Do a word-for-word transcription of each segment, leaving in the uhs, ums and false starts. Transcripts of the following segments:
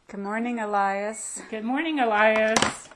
Good morning, Elias. Good morning, Elias.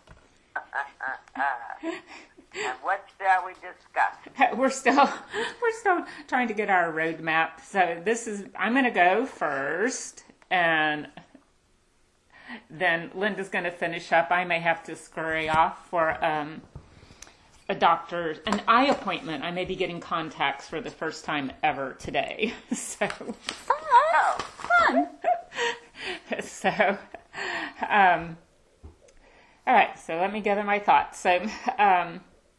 And what shall we discuss? We're still we're still trying to get our roadmap. So this is I'm going to go first, and then Linda's going to finish up. I may have to scurry off for um, a doctor, an eye appointment. I may be getting contacts for the first time ever today. So Oh, fun. so. Um, all right. So let me gather my thoughts. So. Um,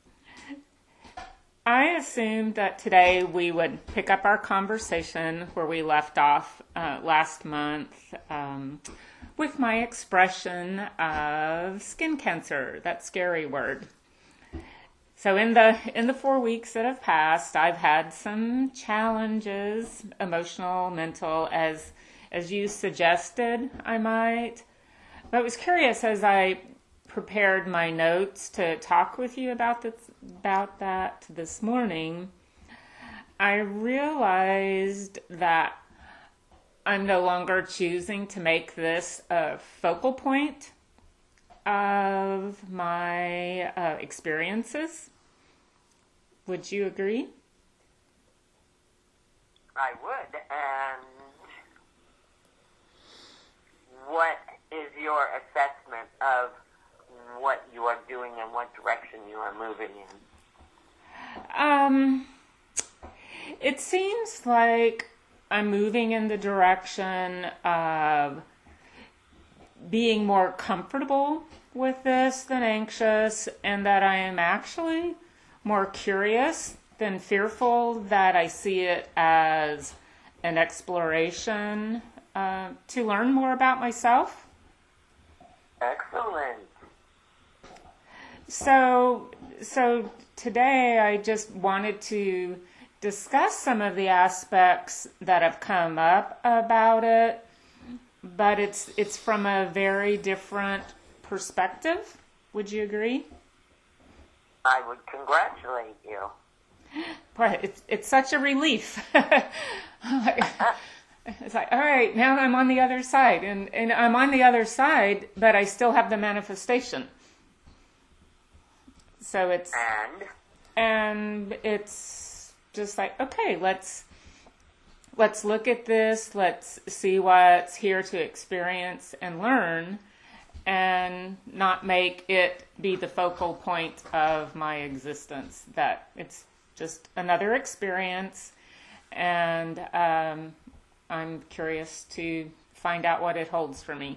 I assumed that today we would pick up our conversation where we left off uh, last month um, with my expression of skin cancer, that scary word. So in the in the four weeks that have passed, I've had some challenges, emotional, mental, as as you suggested I might. But I was curious as I prepared my notes to talk with you about this, about that this morning, I realized that I'm no longer choosing to make this a focal point of my uh, experiences. Would you agree? I would. And what is your assessment of what you are doing and what direction you are moving in? Um, it seems like I'm moving in the direction of being more comfortable with this than anxious, and that I am actually more curious than fearful, that I see it as an exploration uh, to learn more about myself. Excellent. So, so today I just wanted to discuss some of the aspects that have come up about it, but it's it's from a very different perspective. Would you agree? I would congratulate you. Boy, it's it's such a relief. It's like, all right, now I'm on the other side, and, and I'm on the other side, but I still have the manifestation. So it's And? and it's just like, okay, let's let's look at this, let's see what's here to experience and learn, and not make it be the focal point of my existence. That it's just another experience, and um, I'm curious to find out what it holds for me.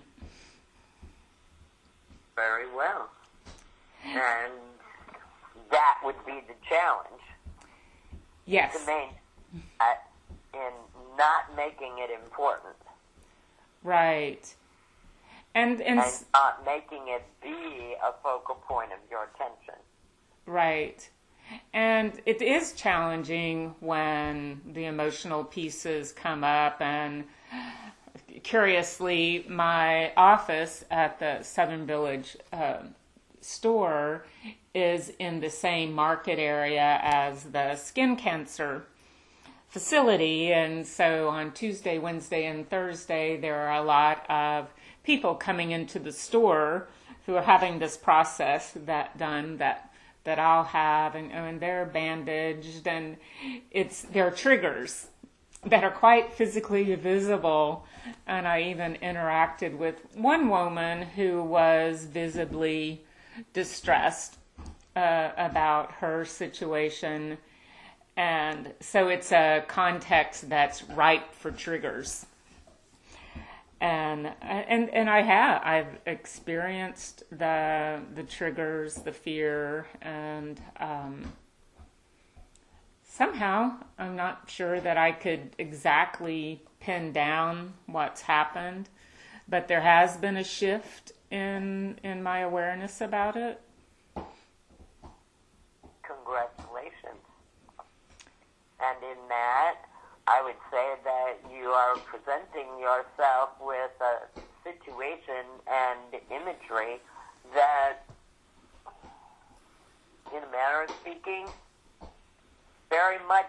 Very well. And that would be the challenge. Yes. To main, uh, in not making it important. Right. And, and And not making it be a focal point of your attention. Right. And it is challenging when the emotional pieces come up, and curiously, my office at the Southern Village uh, store is in the same market area as the skin cancer facility, and so on Tuesday, Wednesday, and Thursday, there are a lot of people coming into the store who are having this process that done that that I'll have, and, and they're bandaged, and it's there are triggers that are quite physically visible. And I even interacted with one woman who was visibly distressed uh, about her situation, and so it's a context that's ripe for triggers. And and and I have I've experienced the the triggers, the fear, and um, somehow I'm not sure that I could exactly pin down what's happened, but there has been a shift in in my awareness about it. Congratulations. And in that, I would say that you are presenting yourself with a situation and imagery that, in a manner of speaking, very much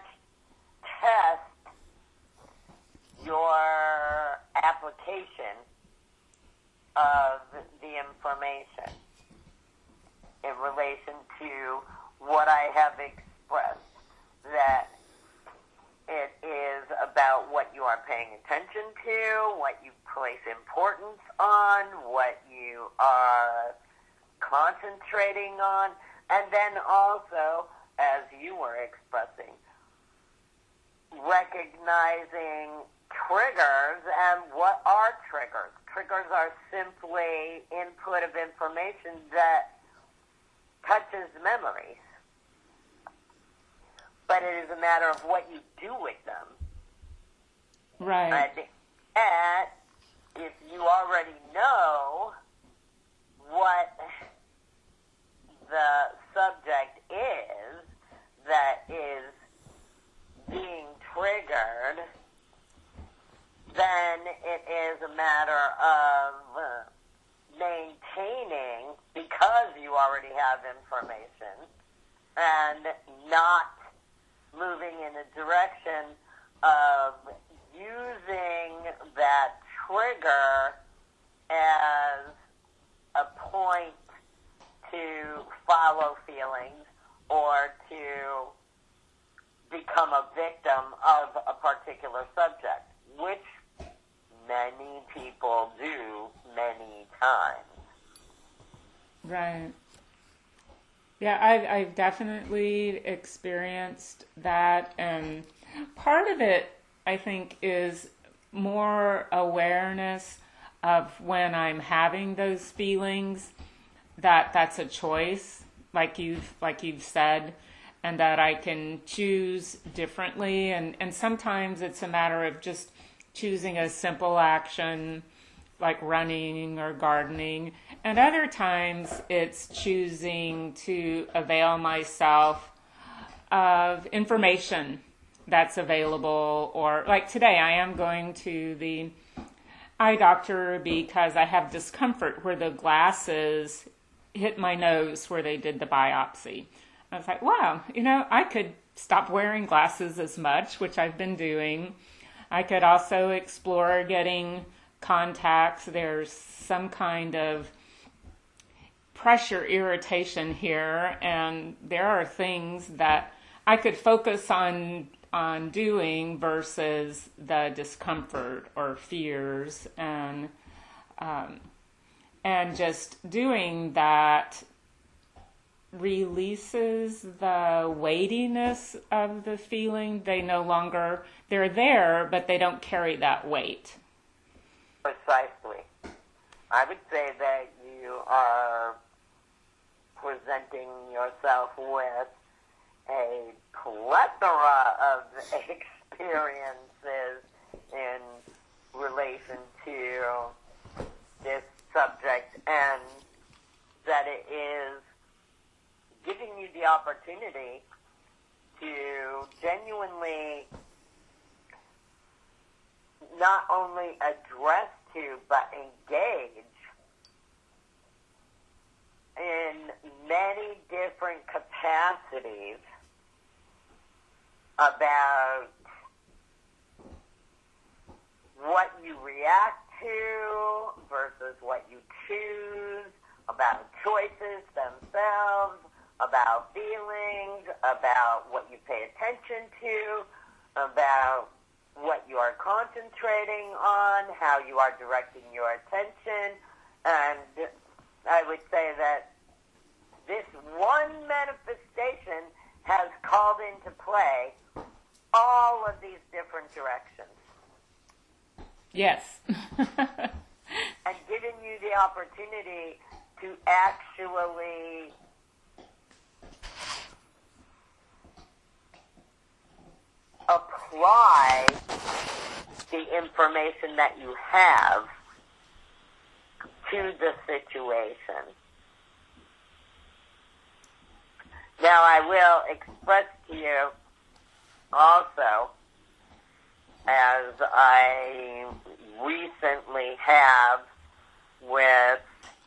test your application of the information in relation to what I have expressed, that it is about what you are paying attention to, what you place importance on, what you are concentrating on, and then also, as you were expressing, recognizing triggers. And what are triggers? Triggers are simply input of information that touches memories. But it is a matter of what you do with them. Right. And, and if you already know what the subject is that is being triggered, then it is a matter of uh, maintaining, because you already have information, and not moving in a direction of using that trigger as a point to follow feelings or to become a victim of a particular subject, which many people do many times. Right. Yeah, I've, I've definitely experienced that. And part of it, I think, is more awareness of when I'm having those feelings, that that's a choice, like you've, like you've said, and that I can choose differently. And, and sometimes it's a matter of just choosing a simple action like running or gardening. And other times it's choosing to avail myself of information that's available. Or like today, I am going to the eye doctor because I have discomfort where the glasses hit my nose where they did the biopsy. I was like, wow, you know, I could stop wearing glasses as much, which I've been doing. I could also explore getting contacts. There's some kind of pressure irritation here, and there are things that I could focus on on doing versus the discomfort or fears, and um, and just doing that releases the weightiness of the feeling. They no longer, they're there, but they don't carry that weight. Precisely. I would say that you are presenting yourself with a plethora of experiences in relation to this subject, and that it is giving you the opportunity to genuinely not only address to, but engage in many different capacities about what you react to versus what you choose, about choices themselves, about feelings, about what you pay attention to, about what you are concentrating on, how you are directing your attention. And I would say that this one manifestation has called into play all of these different directions. Yes. And given you the opportunity to actually apply the information that you have to the situation. Now, I will express to you also, as I recently have with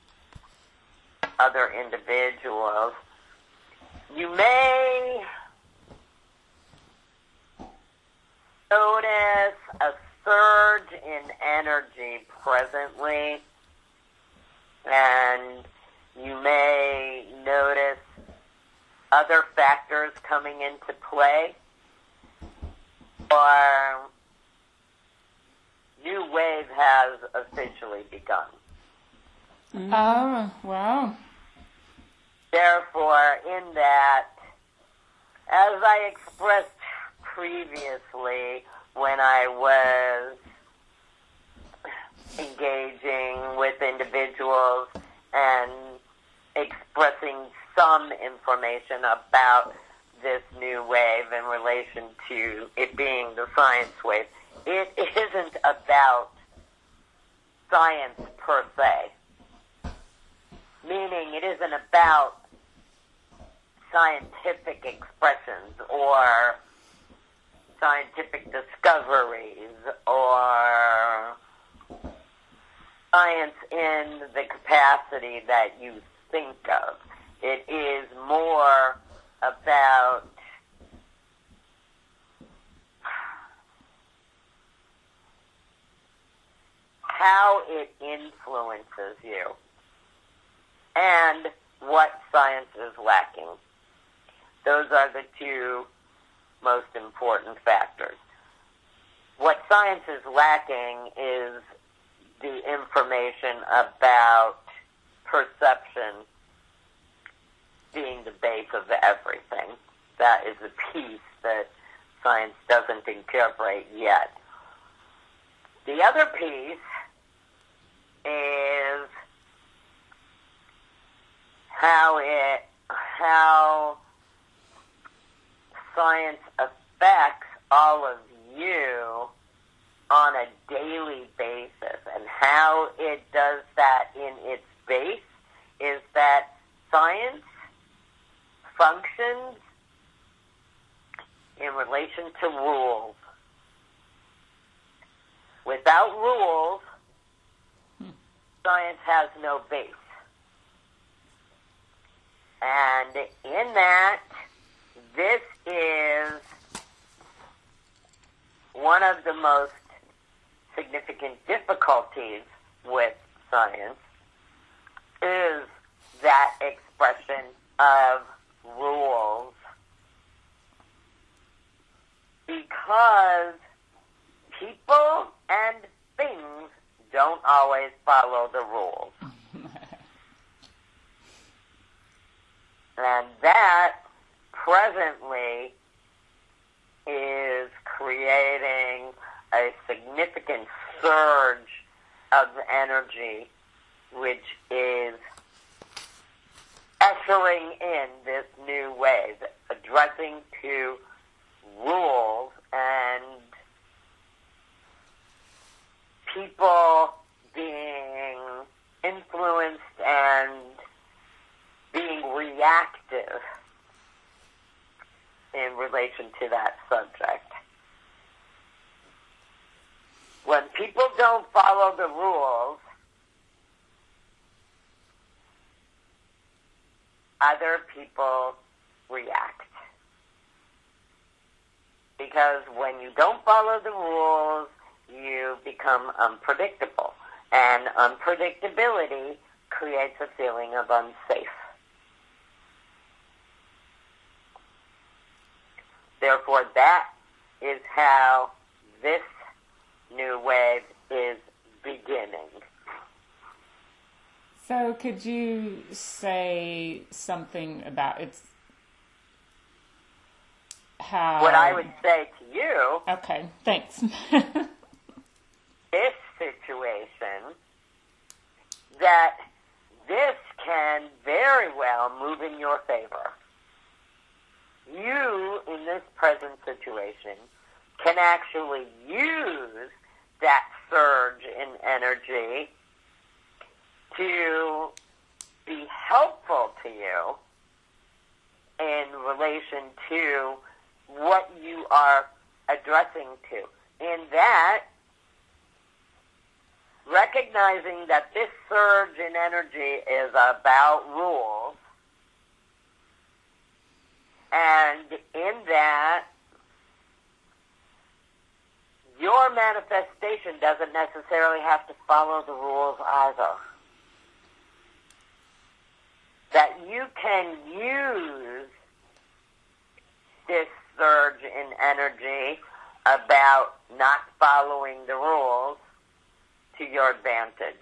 other individuals, you may notice a surge in energy presently and you may notice other factors coming into play, or new wave has officially begun. Mm-hmm. Oh, wow. Therefore, in that, as I expressed previously when I was engaging with individuals and expressing some information about this new wave in relation to it being the science wave, it isn't about science per se. Meaning it isn't about scientific expressions or scientific discoveries or science in the capacity that you think of. It is more about how it influences you and what science is lacking. Those are the two most important factors. What science is lacking is the information about perception being the base of everything. That is the piece that science doesn't incorporate yet. The other piece is how it, how science affects all of you on a daily basis, and how it does that in its base is that science functions in relation to rules. Without rules, science has no base. And in that, this is one of the most significant difficulties with science is that expression of rules, because people and things don't always follow the rules. And that presently is creating a significant surge of energy, which is ushering in this new wave, addressing to rules and people being influenced and being reactive in relation to that subject. When people don't follow the rules, other people react. Because when you don't follow the rules, you become unpredictable. And unpredictability creates a feeling of unsafe. Therefore, that is how this new wave is beginning. So could you say something about it's how... What I would say to you... Okay, thanks. This situation, that this can very well move in your favor. You, in this present situation, can actually use that surge in energy to be helpful to you in relation to what you are addressing to. In that, recognizing that this surge in energy is about rules, and in that, your manifestation doesn't necessarily have to follow the rules either. that you can use this surge in energy about not following the rules to your advantage.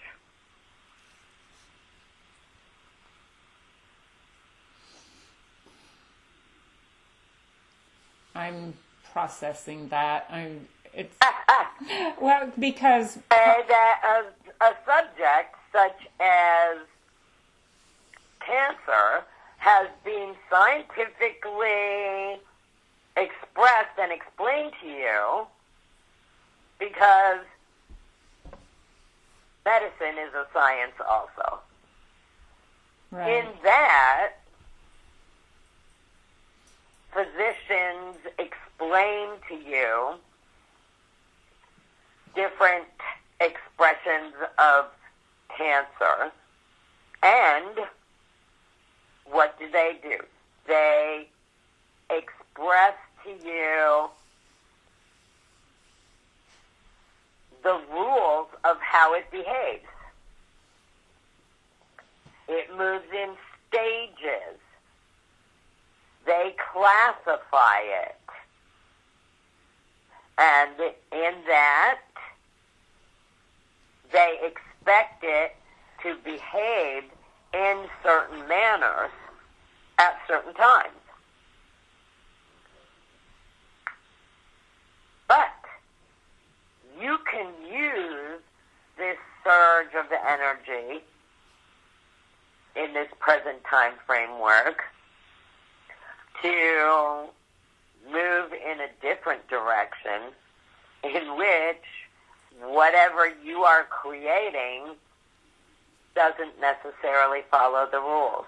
I'm processing that. I'm. It's well because Say that a, a subject such as cancer has been scientifically expressed and explained to you because medicine is a science also. right. In that, physicians explain to you different expressions of cancer, and what do they do? They express to you the rules of how it behaves. It moves in stages. They classify it. And in that, they expect it to behave in certain manners at certain times. But you can use this surge of the energy in this present time framework to move in a different direction in which whatever you are creating doesn't necessarily follow the rules.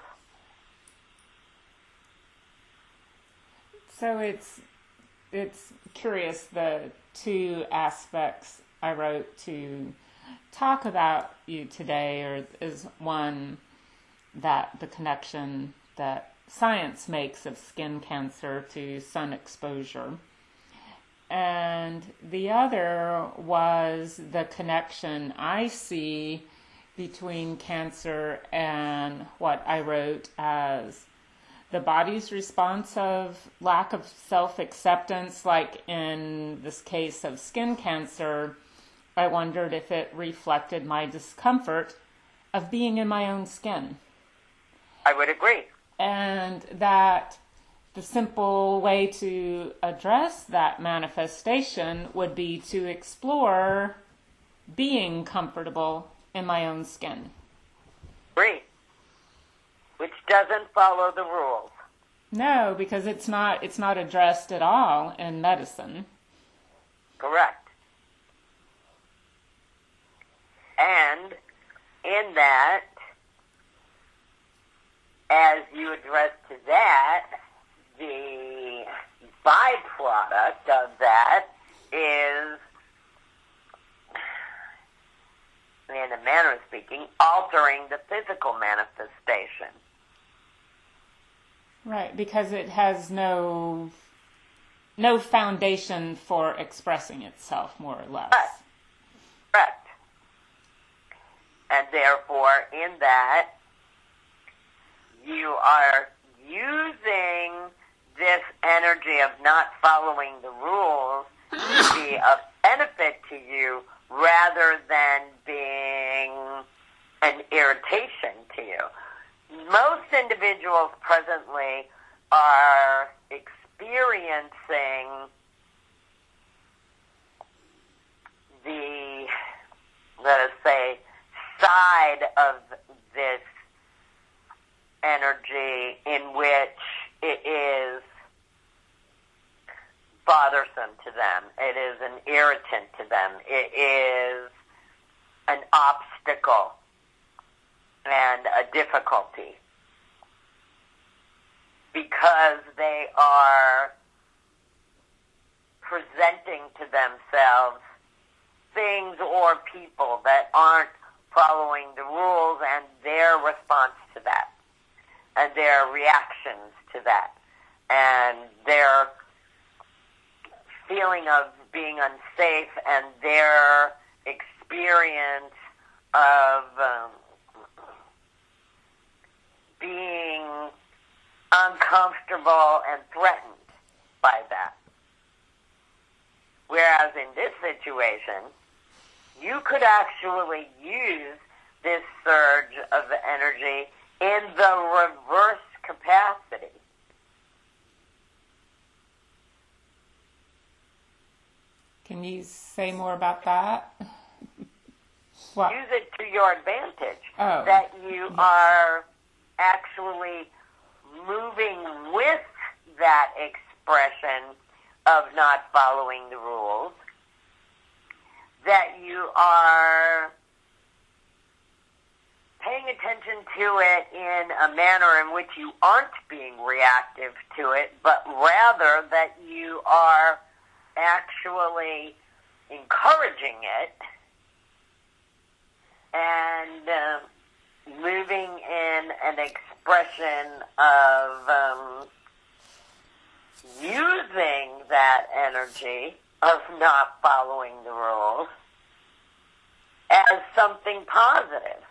So it's it's curious, the two aspects I wrote to talk about you today are, is one, that the connection that science makes of skin cancer to sun exposure. And the other was the connection I see between cancer and what I wrote as the body's response of lack of self-acceptance. Like in this case of skin cancer, I wondered if it reflected my discomfort of being in my own skin. I would agree. And that the simple way to address that manifestation would be to explore being comfortable in my own skin. Agree. Which doesn't follow the rules. No, because it's not it's not addressed at all in medicine. Correct. And in that, as you address to that, the byproduct of that is, in a manner of speaking, altering the physical manifestation. Right, because it has no no foundation for expressing itself, more or less. Correct. Correct. And therefore, in that, you are using this energy of not following the rules to be of benefit to you rather than being an irritation to you. Most individuals presently are experiencing the, let us say, side of this energy in which it is bothersome to them. It is an irritant to them. It is an obstacle and a difficulty because they are presenting to themselves things or people that aren't following the rules, and their response to that, and their reactions to that, and their feeling of being unsafe, and their experience of um, being uncomfortable and threatened by that. Whereas in this situation, you could actually use this surge of energy in the reverse capacity. Can you say more about that? What? Use it to your advantage. Oh. That you are actually moving with that expression of not following the rules, that you are paying attention to it in a manner in which you aren't being reactive to it, but rather that you are actually encouraging it and uh, moving in an expression of um, using that energy of not following the rules as something positive.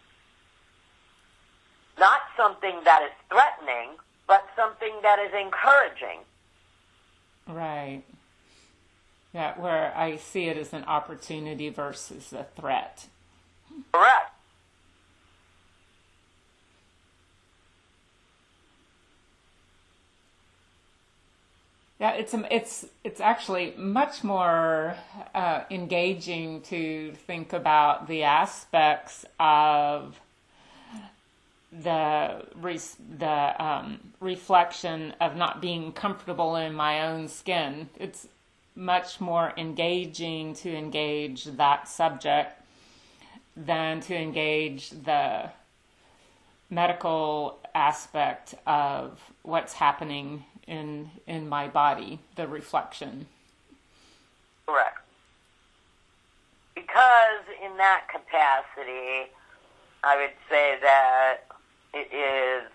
Not something that is threatening, but something that is encouraging. Right. Yeah, where I see it as an opportunity versus a threat. Correct. Yeah, it's it's it's actually much more uh, engaging to think about the aspects of the re- the um, reflection of not being comfortable in my own skin. It's much more engaging to engage that subject than to engage the medical aspect of what's happening in in my body, the reflection. Correct. Because in that capacity, I would say that it is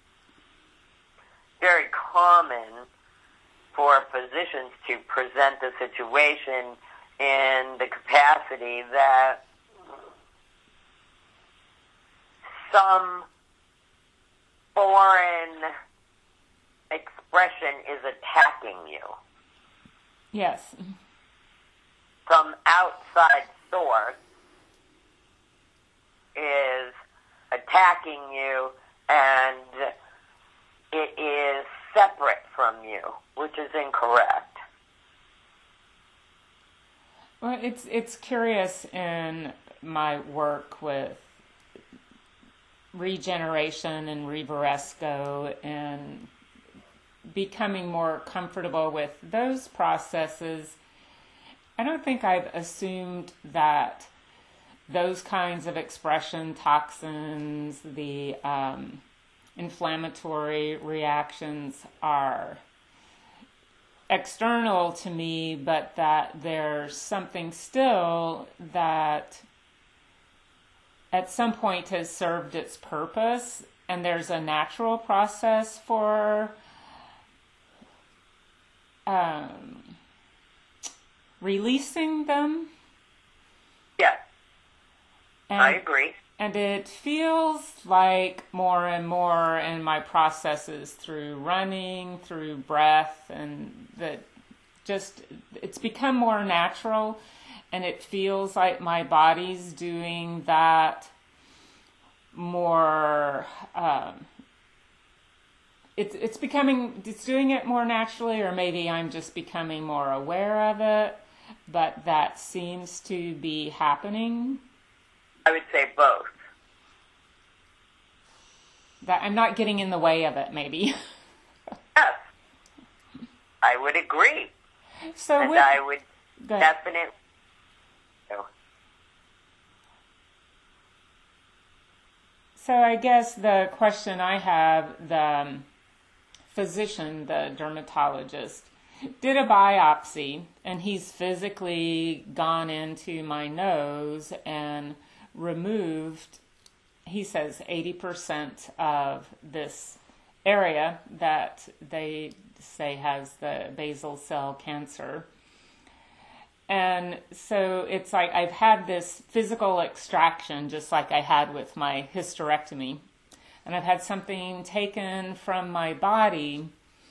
very common for physicians to present the situation in the capacity that some foreign expression is attacking you. Yes. Some outside source is attacking you, and it is separate from you, which is incorrect. Well, it's it's curious in my work with regeneration and Reveresco and becoming more comfortable with those processes. I don't think I've assumed that those kinds of expression, toxins, the um, inflammatory reactions are external to me, but that there's something still that at some point has served its purpose, and there's a natural process for um, releasing them. Yes, and, I agree. And it feels like more and more in my processes through running, through breath, and that just it's become more natural, and it feels like my body's doing that more. Um, it's it's becoming it's doing it more naturally, or maybe I'm just becoming more aware of it. But that seems to be happening. I would say both. That I'm not getting in the way of it, maybe. Yes, I would agree. So and with, I would go ahead. definitely. So I guess the question I have, the um, physician, the dermatologist, did a biopsy, and he's physically gone into my nose and removed, he says, eighty percent of this area that they say has the basal cell cancer. And so it's like I've had this physical extraction, just like I had with my hysterectomy. and I've had something taken from my body.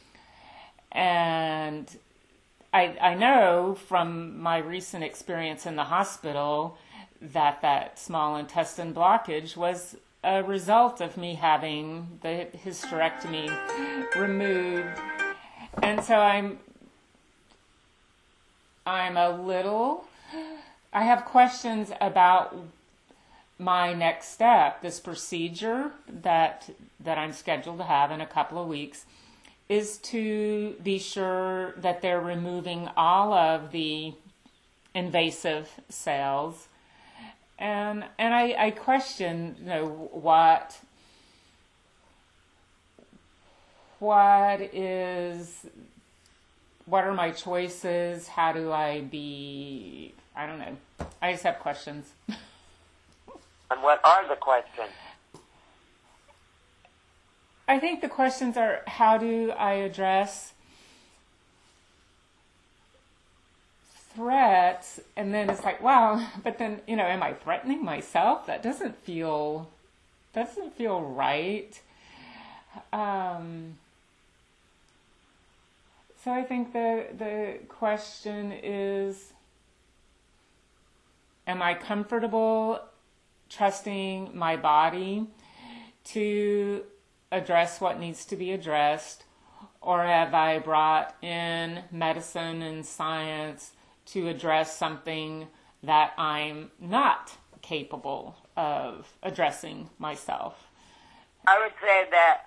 And I, I know from my recent experience in the hospital that that small intestine blockage was a result of me having the hysterectomy removed. And so I'm I'm a little, I have questions about my next step. This procedure that that I'm scheduled to have in a couple of weeks is to be sure that they're removing all of the invasive cells. And and I, I question, you know, what what is what are my choices? How do I be? I don't know. I just have questions. And what are the questions? I think the questions are, how do I address threats? And then it's like, wow, but then, you know, am I threatening myself? That doesn't feel, doesn't feel right. Um, so I think the, the question is, am I comfortable trusting my body to address what needs to be addressed, or have I brought in medicine and science to address something that I'm not capable of addressing myself? I would say that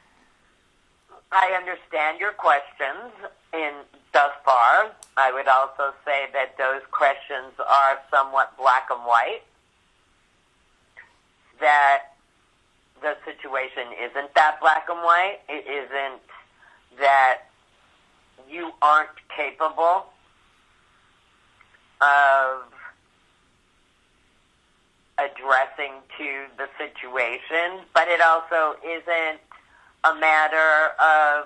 I understand your questions in thus far. I would also say that those questions are somewhat black and white, that the situation isn't that black and white. It isn't that you aren't capable of addressing to the situation, but it also isn't a matter of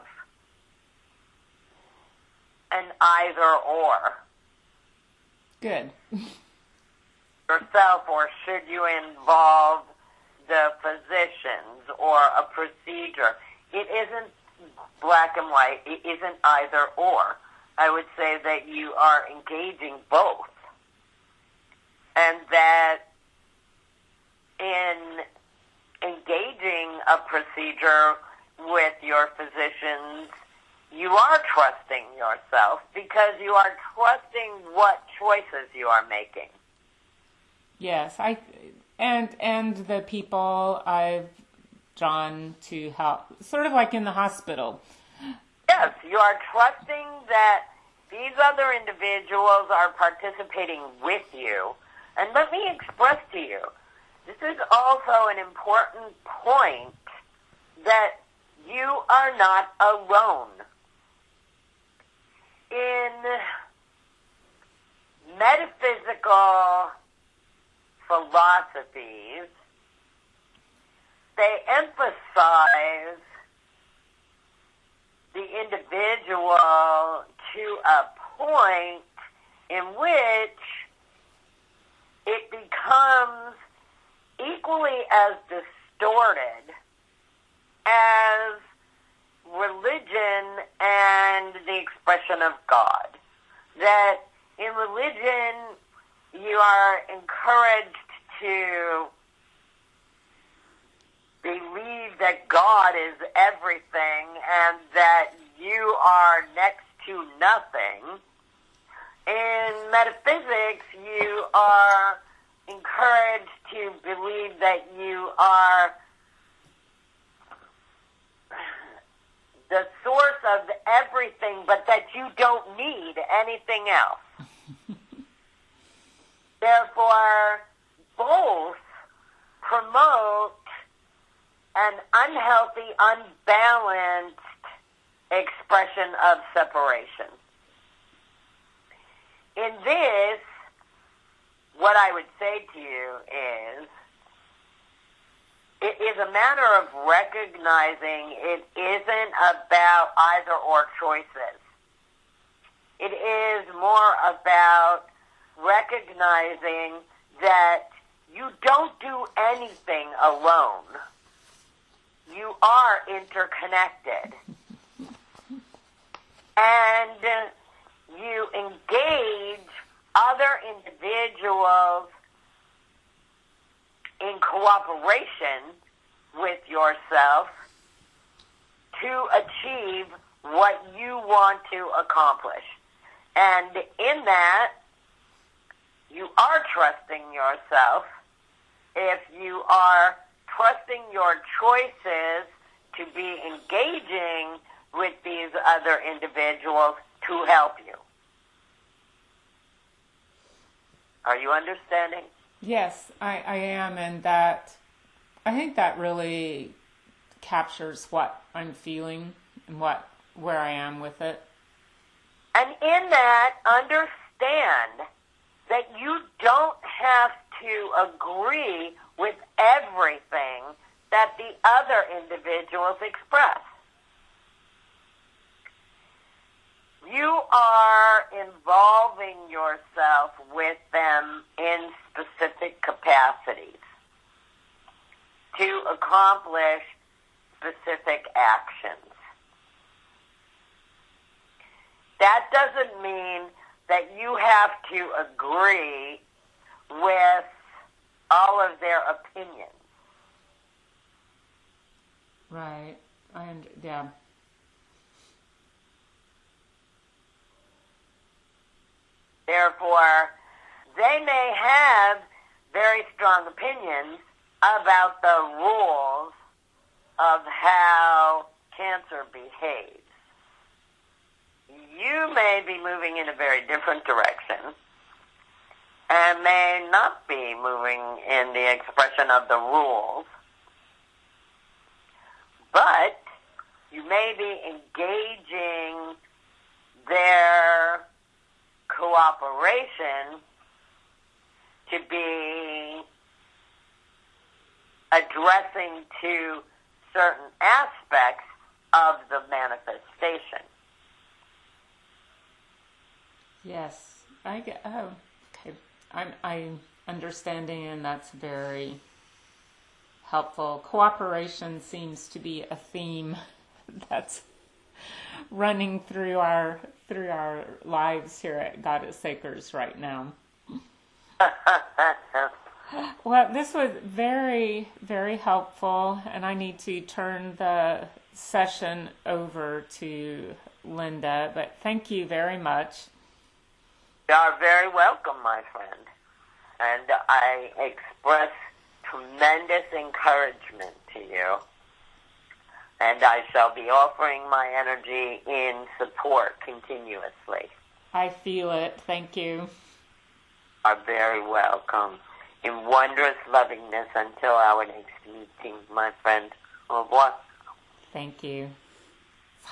an either or. Good. Yourself, or should you involve the physicians or a procedure? It isn't black and white. It isn't either or. I would say that you are engaging both. And that in engaging a procedure with your physicians, you are trusting yourself because you are trusting what choices you are making. Yes, I and and the people I've drawn to help, sort of like in the hospital. Yes, you are trusting that these other individuals are participating with you. And let me express to you, this is also an important point, that you are not alone. In metaphysical philosophies, they emphasize the individual to a point in which it becomes equally as distorted as religion and the expression of God. That in religion, you are encouraged to believe that God is everything and that you are next to nothing. In metaphysics, you are encouraged to believe that you are the source of everything, but that you don't need anything else. Therefore, both promote an unhealthy, unbalanced expression of separation. In this, what I would say to you is, it is a matter of recognizing it isn't about either or choices. It is more about recognizing that you don't do anything alone. you are interconnected. And uh, you engage other individuals in cooperation with yourself to achieve what you want to accomplish. And in that, you are trusting yourself. If you are trusting your choices to be engaging with these other individuals to help you. Are you understanding? Yes, I, I am, and that I think that really captures what I'm feeling and what where I am with it. And in that, understand that you don't have to agree with everything that the other individuals express. You are involving yourself with them in specific capacities to accomplish specific actions. That doesn't mean that you have to agree with all of their opinions. Right. And yeah. Therefore, they may have very strong opinions about the rules of how cancer behaves. You may be moving in a very different direction and may not be moving in the expression of the rules, but you may be engaging their cooperation to be addressing to certain aspects of the manifestation. Yes, I get. Oh, okay. I'm I'm understanding, and that's very helpful. Cooperation seems to be a theme that's running through our through our lives here at Goddess Acres right now. Well, this was very, very helpful, and I need to turn the session over to Linda, but thank you very much. You are very welcome, my friend. And I express tremendous encouragement to you. And I shall be offering my energy in support continuously. I feel it. Thank you. You are very welcome. In wondrous lovingness until our next meeting, my friend. Au revoir. Thank you.